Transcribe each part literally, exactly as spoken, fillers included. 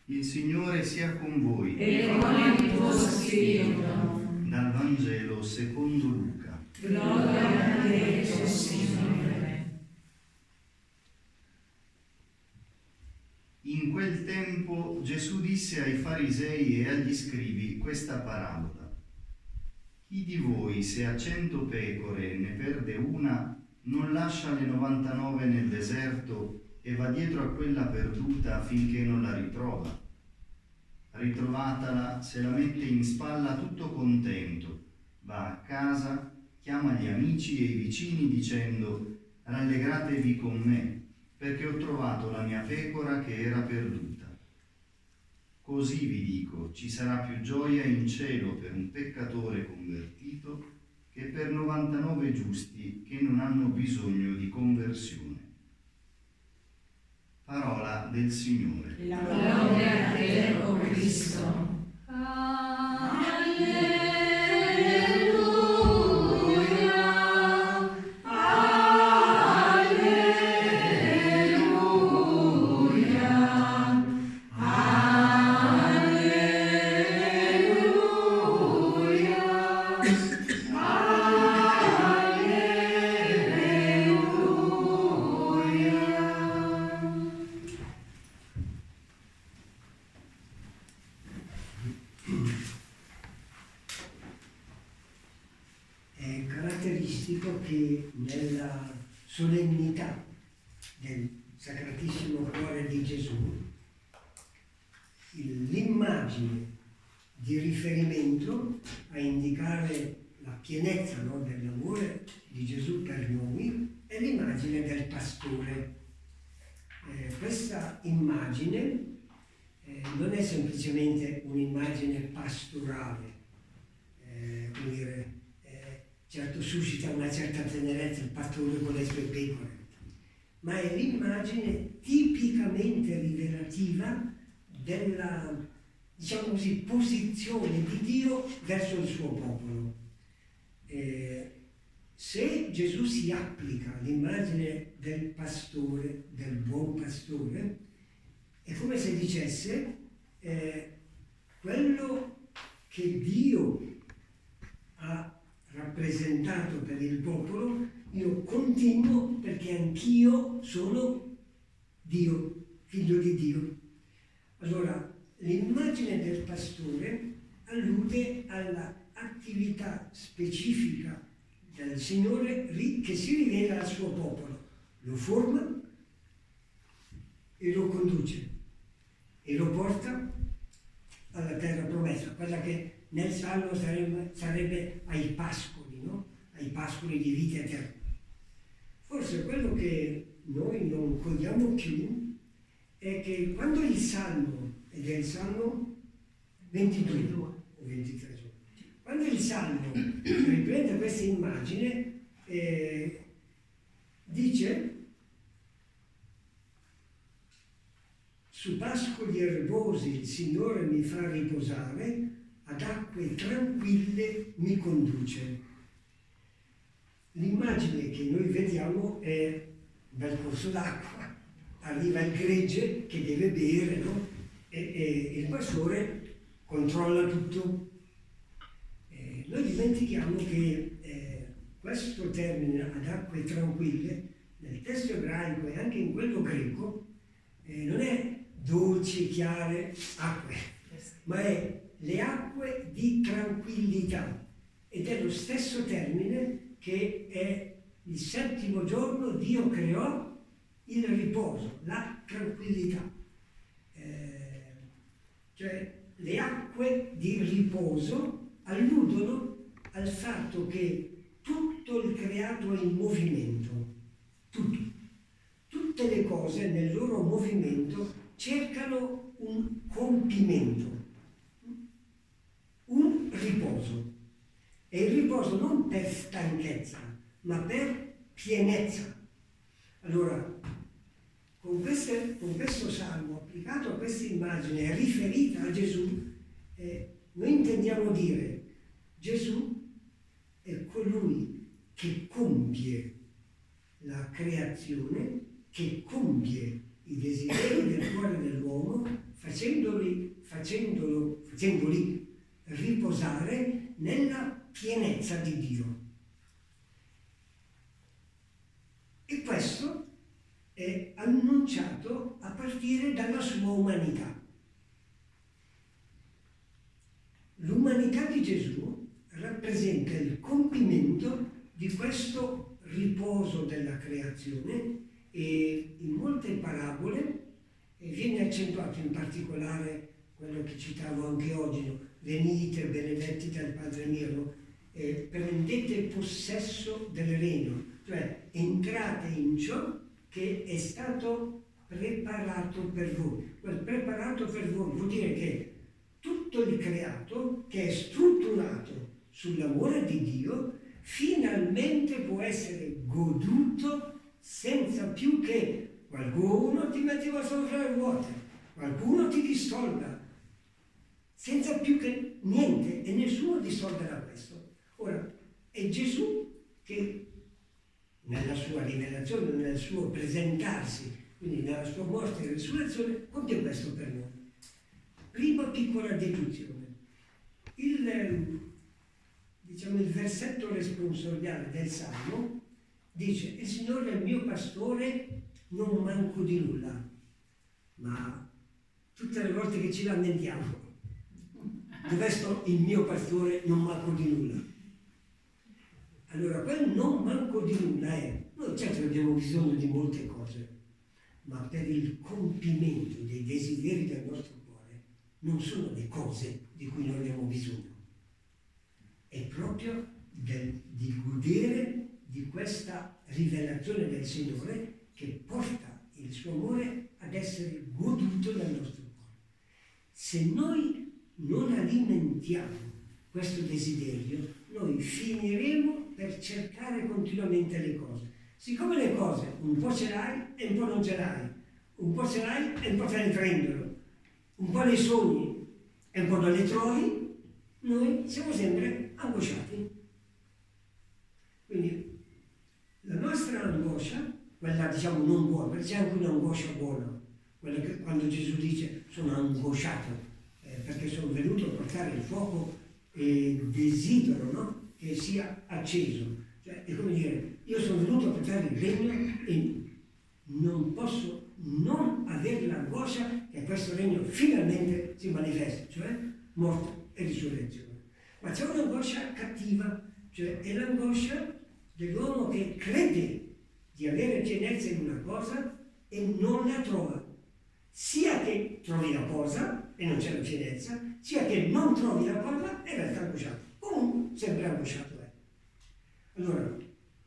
Il Signore sia con voi. E con il tuo spirito. Dal Vangelo secondo Luca. Gloria a te, o Signore. In quel tempo Gesù disse ai farisei e agli scribi questa parabola. Chi di voi, se ha cento pecore ne perde una, non lascia le novantanove nel deserto e va dietro a quella perduta finché non la ritrova? Ritrovatala, se la mette in spalla tutto contento, va a casa, chiama gli amici e i vicini dicendo: rallegratevi con me, perché ho trovato la mia pecora che era perduta. Così vi dico, ci sarà più gioia in cielo per un peccatore convertito che per novantanove giusti che non hanno bisogno di conversione. Parola del Signore. La gloria a te, o Cristo. Che nella solennità del Sacratissimo Cuore di Gesù l'immagine di riferimento a indicare la pienezza, no, dell'amore di Gesù per noi è l'immagine del pastore. Eh, questa immagine eh, non è semplicemente un'immagine pastorale, eh, come dire, certo suscita una certa tenerezza il pastore con le sue pecore, ma è l'immagine tipicamente rivelativa della, diciamo così, posizione di Dio verso il suo popolo. Eh, se Gesù si applica all'immagine del pastore, del buon pastore, è come se dicesse eh, quello che Dio ha rappresentato per il popolo, io continuo perché anch'io sono Dio, figlio di Dio. Allora, l'immagine del pastore allude all'attività specifica del Signore che si rivela al suo popolo, lo forma e lo conduce e lo porta alla terra promessa, quella che nel Salmo sarebbe, sarebbe ai pascoli, no? Ai pascoli di vita eterna. Forse quello che noi non cogliamo più è che quando il Salmo, ed è il Salmo ventidue o ventitré, quando il Salmo riprende questa immagine, eh, dice: su pascoli erbosi il Signore mi fa riposare, ad acque tranquille mi conduce. L'immagine che noi vediamo è un bel corso d'acqua, arriva il gregge che deve bere, no? e, e il pastore controlla tutto. Eh, noi dimentichiamo che eh, questo termine ad acque tranquille nel testo ebraico e anche in quello greco eh, non è dolci, chiare acque, ma è le acque di tranquillità, ed è lo stesso termine che è il settimo giorno Dio creò il riposo, la tranquillità. Eh, cioè le acque di riposo alludono al fatto che tutto il creato è in movimento, tutto. Tutte le cose nel loro movimento cercano un compimento, un riposo. E il riposo non per stanchezza, ma per pienezza. Allora, con, queste, con questo salmo applicato a questa immagine riferita a Gesù, eh, noi intendiamo dire: Gesù è colui che compie la creazione, che compie i desideri del cuore dell'uomo, facendolo facendolo, facendoli riposare nella pienezza di Dio. E questo è annunciato a partire dalla sua umanità. L'umanità di Gesù rappresenta il compimento di questo riposo della creazione e in molte parabole viene accentuato, in particolare quello che citavo anche oggi, no? Venite benedetti dal Padre mio, no? eh, prendete possesso del regno, cioè entrate in ciò che è stato preparato per voi. Quel preparato per voi vuol dire che tutto il creato, che è strutturato sull'amore di Dio, finalmente può essere goduto senza più che qualcuno ti metteva sopra le ruote, qualcuno ti distolga, senza più che niente, e nessuno distolverà questo. Ora, è Gesù che nella sua rivelazione, nel suo presentarsi, quindi nella sua morte e resurrezione, compie questo per noi. Prima piccola deduzione. Il, diciamo, il versetto responsoriale del Salmo dice: il Signore è il mio pastore, non manco di nulla. Ma tutte le volte che ci lamentiamo, dove sto il mio pastore, non manco di nulla. Allora, quel non manco di nulla è, noi certo abbiamo bisogno di molte cose, ma per il compimento dei desideri del nostro cuore non sono le cose di cui noi abbiamo bisogno, è proprio del, di godere di questa rivelazione del Signore che porta il suo amore ad essere goduto dal nostro cuore. Se noi non alimentiamo questo desiderio, noi finiremo per cercare continuamente le cose. Siccome le cose un po' ce l'hai e un po' non ce l'hai, un po' ce l'hai e un po' te ne prendono, un po' le sogni e un po' non le trovi, noi siamo sempre angosciati. Quindi la nostra angoscia, quella diciamo non buona, perché c'è anche un'angoscia buona, quella che quando Gesù dice sono angosciato, eh, perché sono venuto a portare il fuoco e desidero, no? Che sia acceso. Cioè, è come dire, io sono venuto a portare il regno e non posso non avere l'angoscia che questo regno finalmente si manifesta, cioè morte e risurrezione. Ma c'è un'angoscia cattiva, cioè è l'angoscia dell'uomo che crede di avere pienezza in una cosa e non la trova. Sia che trovi la cosa e non c'è la pienezza, sia che non trovi la cosa e resta angosciato. Comunque, sempre angosciato è. Allora,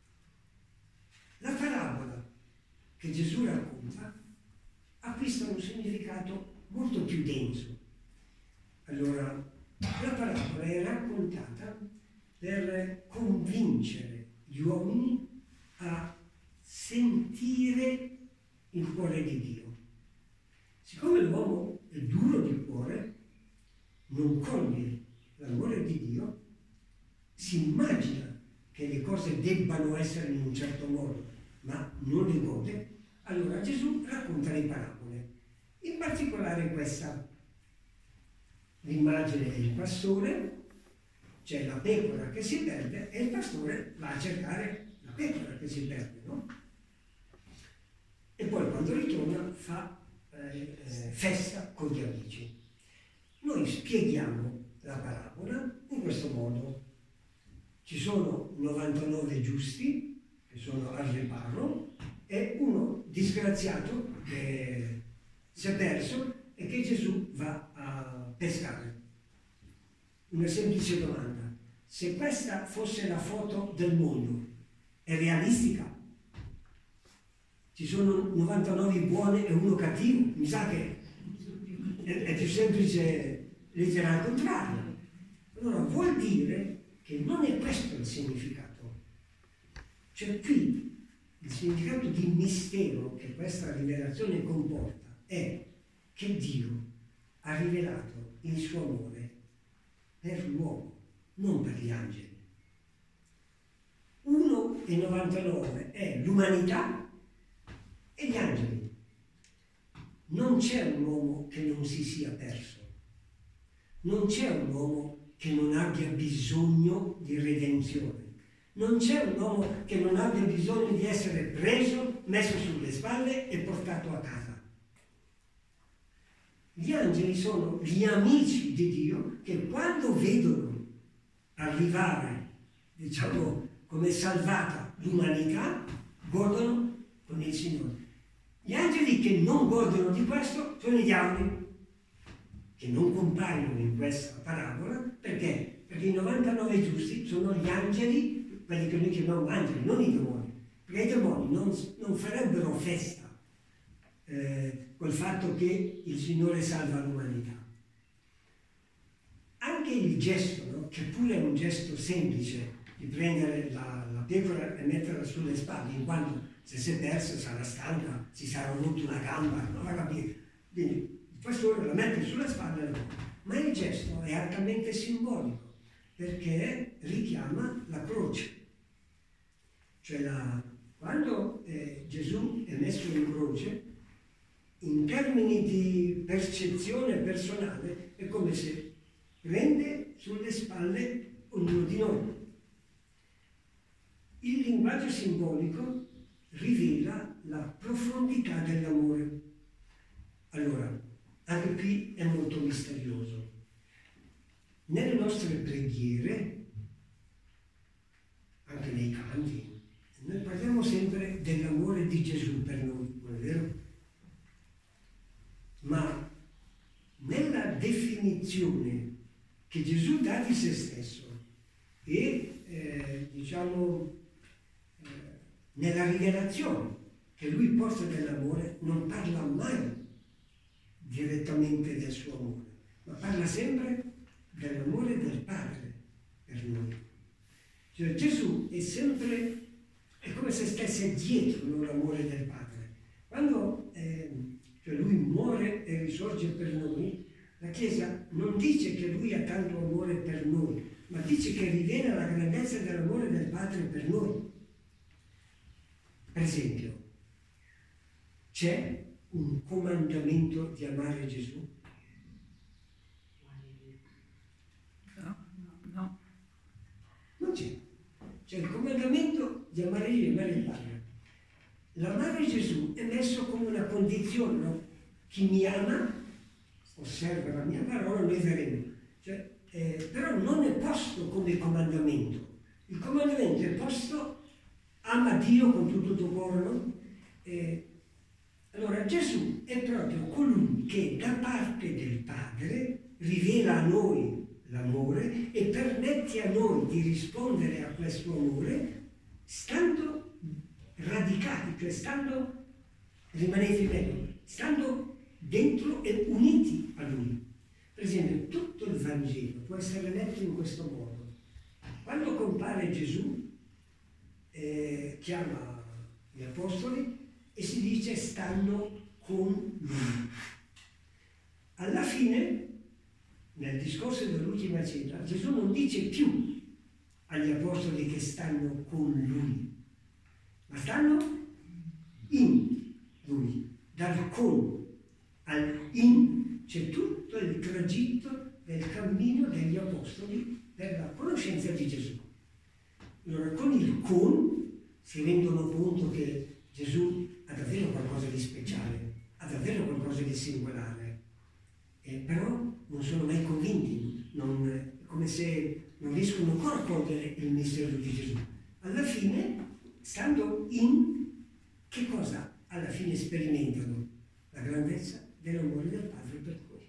la parabola che Gesù racconta acquista un significato molto più denso. Allora, la parabola è raccontata per convincere gli uomini a sentire il cuore di Dio. Siccome l'uomo è duro di cuore, non coglie l'amore di Dio, si immagina che le cose debbano essere in un certo modo, ma non le gode, allora Gesù racconta le parabole. In particolare questa, l'immagine del pastore, c'è la pecora che si perde e il pastore va a cercare la pecora che si perde, no? E poi quando ritorna fa eh, eh, festa con gli amici. Noi spieghiamo la parabola in questo modo. Ci sono novantanove giusti che sono al riparo e uno disgraziato che si è perso e che Gesù va a pescare. Una semplice domanda: se questa fosse la foto del mondo, è realistica? Ci sono novantanove buoni e uno cattivo? Mi sa che è, è più semplice leggere al contrario. Allora vuol dire che non è questo il significato. Cioè qui il significato di mistero che questa rivelazione comporta è che Dio ha rivelato il suo amore per l'uomo, non per gli angeli. uno e novantanove è l'umanità e gli angeli. Non c'è un uomo che non si sia perso. non c'è un uomo che non abbia bisogno di redenzione. Non c'è un uomo che non abbia bisogno di essere preso, messo sulle spalle e portato a casa. Gli angeli sono gli amici di Dio che quando vedono arrivare, diciamo, come salvata l'umanità, godono con il Signore. Gli angeli che non godono di questo sono i diavoli, che non compaiono in questa parabola. Perché? Perché i novantanove giusti sono gli angeli, quelli che noi chiamiamo angeli, non i demoni. Perché i demoni non, non farebbero festa eh, col fatto che il Signore salva l'umanità. Anche il gesto, no? Che pure è un gesto semplice, di prendere la, la pecora e metterla sulle spalle, in quanto se si è persa, sarà stanca, si sarà rotto una gamba, non la capire. Quindi il pastore la mette sulle spalle e la porta. Ma il gesto è altamente simbolico, perché richiama la croce. Cioè la, quando eh, Gesù è messo in croce, in termini di percezione personale, è come se prende sulle spalle ognuno di noi. Il linguaggio simbolico rivela la profondità dell'amore. Allora, anche qui è molto misterioso. Nelle nostre preghiere, anche nei canti, noi parliamo sempre dell'amore di Gesù per noi, non è vero? Ma nella definizione che Gesù dà di se stesso e, eh, diciamo, eh, nella rivelazione che lui porta dell'amore, non parla mai direttamente del suo amore, ma parla sempre dell'amore del Padre per noi. Cioè Gesù è sempre, è come se stesse dietro l'amore del Padre. Quando eh, cioè lui muore e risorge per noi, la Chiesa non dice che lui ha tanto amore per noi, ma dice che rivela la grandezza dell'amore del Padre per noi. Per esempio, c'è un comandamento di amare Gesù? No, no. Non c'è. C'è il comandamento di amare Dio e amare il Padre. L'amare Gesù è messo come una condizione, no? Chi mi ama osserva la mia parola, noi verremo. Cioè, eh, però non è posto come comandamento. Il comandamento è posto, ama Dio con tutto il tuo cuore, no? Eh, allora Gesù è proprio colui che da parte del Padre rivela a noi l'amore e permette a noi di rispondere a questo amore stando radicati, cioè stando, rimanete bene, stando dentro e uniti a Lui. Per esempio, tutto il Vangelo può essere letto in questo modo. Quando compare Gesù, eh, chiama gli Apostoli e si dice stanno con Lui. Alla fine, nel discorso dell'ultima cena, Gesù non dice più agli Apostoli che stanno con Lui, ma stanno in Lui. Dal con al in c'è tutto il tragitto del cammino degli Apostoli per la conoscenza di Gesù. Allora, con il con si rendono conto che Gesù ha davvero qualcosa di speciale, ha davvero qualcosa di singolare, eh, però non sono mai convinti, non, come se non riescono ancora a cogliere il mistero di Gesù. Alla fine, stando in, che cosa alla fine sperimentano? La grandezza dell'amore del Padre per noi.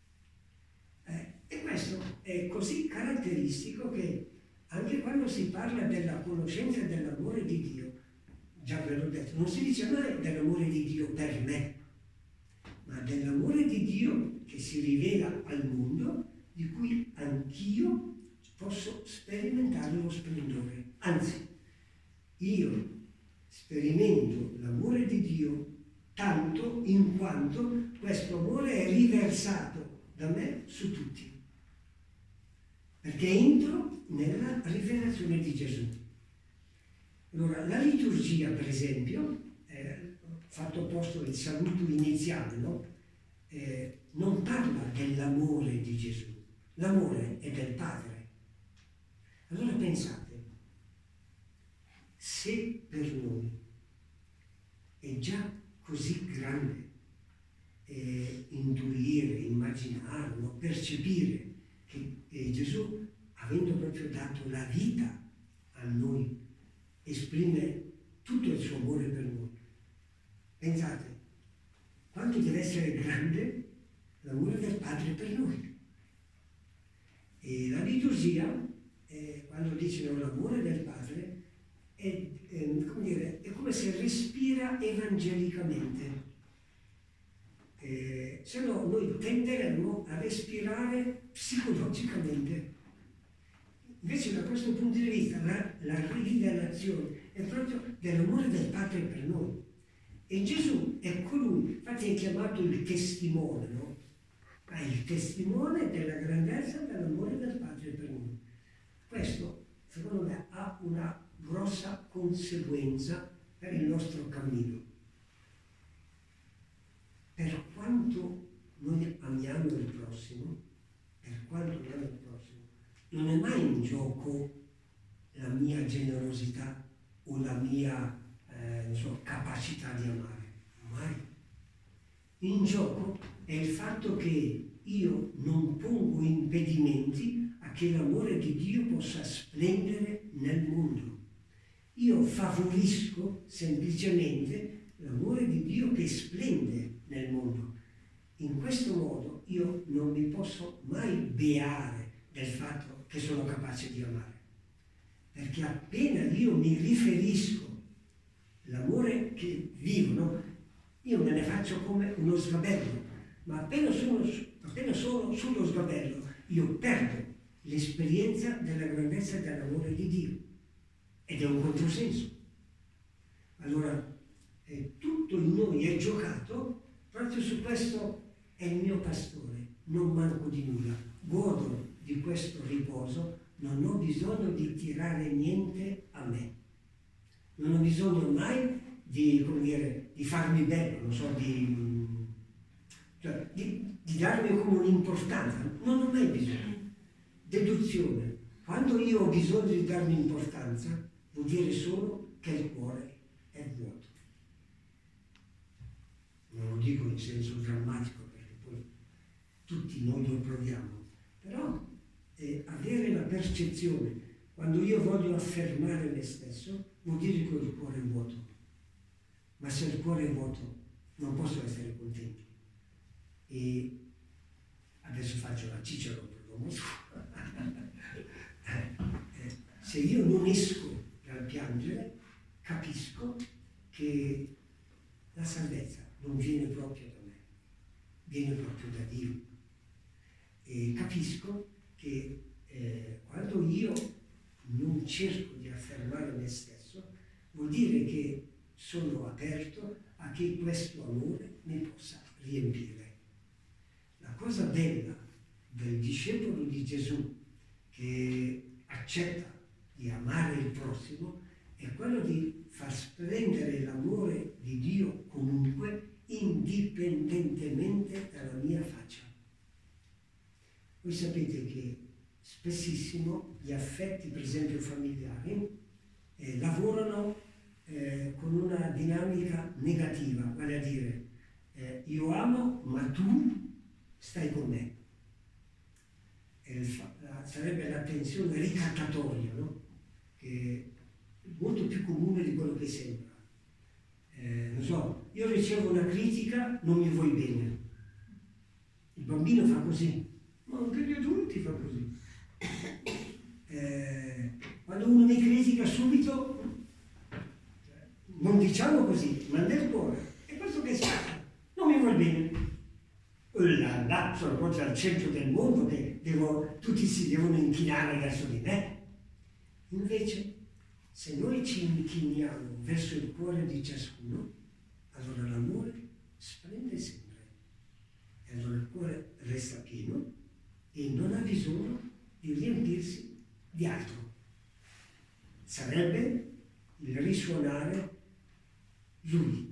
Eh, e questo è così caratteristico che anche quando si parla della conoscenza e dell'amore di Dio, già ve l'ho detto, non si dice mai dell'amore di Dio per me, ma dell'amore di Dio che si rivela al mondo, di cui anch'io posso sperimentare lo splendore. Anzi, io sperimento l'amore di Dio tanto in quanto questo amore è riversato da me su tutti, perché entro nella rivelazione di Gesù. Allora, la liturgia, per esempio, eh, fatto posto il saluto iniziale, no? eh, non parla dell'amore di Gesù, l'amore è del Padre. Allora pensate, se per noi è già così grande eh, intuire, immaginare, no? percepire che eh, Gesù, avendo proprio dato la vita a noi, esprime tutto il suo amore per noi. Pensate, quanto deve essere grande l'amore del Padre per noi. E la liturgia, eh, quando dice no, l'amore del Padre, è, è, come dire, è come se respira evangelicamente. Eh, se no noi tenderemmo a respirare psicologicamente. Invece da questo punto di vista la, la rivelazione è proprio dell'amore del Padre per noi. E Gesù è colui, infatti è chiamato il testimone, no? È il testimone della grandezza dell'amore del Padre per noi. Questo, secondo me, ha una grossa conseguenza per il nostro cammino. Per quanto noi amiamo il prossimo, per quanto amiamo il prossimo, non è mai in gioco la mia generosità o la mia eh, non so, capacità di amare. Mai. In gioco è il fatto che io non pongo impedimenti a che l'amore di Dio possa splendere nel mondo. Io favorisco semplicemente l'amore di Dio che splende nel mondo. In questo modo io non mi posso mai beare del fatto che sono capace di amare, perché appena io mi riferisco l'amore che vivo, no? Io me ne faccio come uno sgabello, ma appena sono, appena sono sullo sgabello io perdo l'esperienza della grandezza dell'amore di Dio, ed è un controsenso. Allora eh, tutto in noi è giocato proprio su questo: è il mio pastore, non manco di nulla, godo di questo riposo, non ho bisogno di tirare niente a me, non ho bisogno mai di, come dire, di farmi bello, non so, di, cioè, di, di darmi come un'importanza, non ho mai bisogno. Deduzione: quando io ho bisogno di darmi importanza, vuol dire solo che il cuore è vuoto. Non lo dico in senso drammatico, perché poi tutti noi lo proviamo, però eh, avere la percezione, quando io voglio affermare me stesso, vuol dire che ho il cuore vuoto. Ma se il cuore è vuoto non posso essere contento. E adesso faccio la Cicero per l'uomo suo. Se io non esco dal piangere, capisco che la salvezza non viene proprio da me, viene proprio da Dio. E capisco che eh, quando io non cerco di affermare me stesso, vuol dire che sono aperto a che questo amore mi possa riempire. La cosa bella del discepolo di Gesù che accetta di amare il prossimo è quello di far splendere l'amore di Dio comunque, indipendentemente dalla mia faccia. Voi sapete che spessissimo gli affetti, per esempio familiari, eh, lavorano eh, con una dinamica negativa, vale a dire eh, io amo ma tu stai con me. Eh, la, sarebbe la tensione ricattatoria, no? Che è molto più comune di quello che sembra. Eh, non so, io ricevo una critica, non mi vuoi bene. Il bambino fa così, ma anche gli adulti fa così. Eh, quando uno mi critica subito, non diciamo così, ma nel cuore, è questo che sa, non mi vuol bene. Là, là, sono proprio al centro del mondo, che devo, tutti si devono inchinare verso di me. Invece, se noi ci inchiniamo verso il cuore di ciascuno, allora l'amore splende sempre. E allora il cuore resta pieno e non ha bisogno di riempirsi di altro. Sarebbe il risuonare Lui,